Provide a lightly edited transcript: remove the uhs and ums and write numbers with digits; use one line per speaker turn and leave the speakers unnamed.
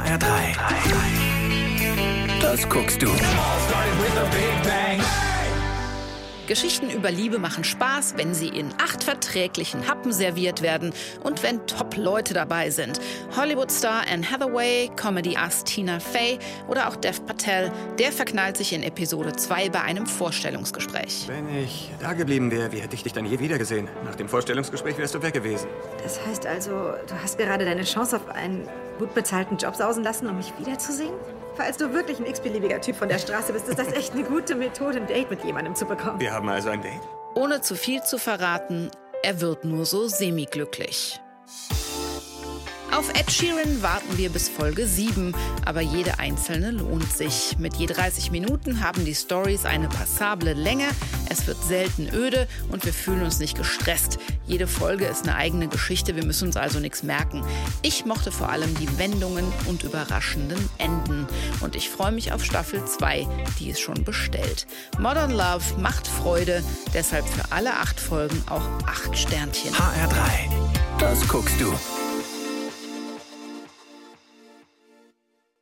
HR3. Das guckst du.
Geschichten über Liebe machen Spaß, wenn sie in 8 verträglichen Happen serviert werden und wenn Top-Leute dabei sind. Hollywood-Star Anne Hathaway, Comedy-Ass Tina Fey oder auch Dev Patel, der verknallt sich in Episode 2 bei einem Vorstellungsgespräch.
Wenn ich da geblieben wäre, wie hätte ich dich dann je wieder gesehen? Nach dem Vorstellungsgespräch wärst du weg gewesen.
Das heißt also, du hast gerade deine Chance auf einen gut bezahlten Job sausen lassen, um mich wiederzusehen? Falls du wirklich ein x-beliebiger Typ von der Straße bist, ist das echt eine gute Methode, ein Date mit jemandem zu bekommen.
Wir haben also ein Date?
Ohne zu viel zu verraten, er wird nur so semi-glücklich. Auf Ed Sheeran warten wir bis Folge 7, aber jede einzelne lohnt sich. Mit je 30 Minuten haben die Storys eine passable Länge, es wird selten öde und wir fühlen uns nicht gestresst. Jede Folge ist eine eigene Geschichte, wir müssen uns also nichts merken. Ich mochte vor allem die Wendungen und überraschenden Enden. Und ich freue mich auf Staffel 2, die ist schon bestellt. Modern Love macht Freude, deshalb für alle 8 Folgen auch 8 Sternchen.
HR3. Das guckst du.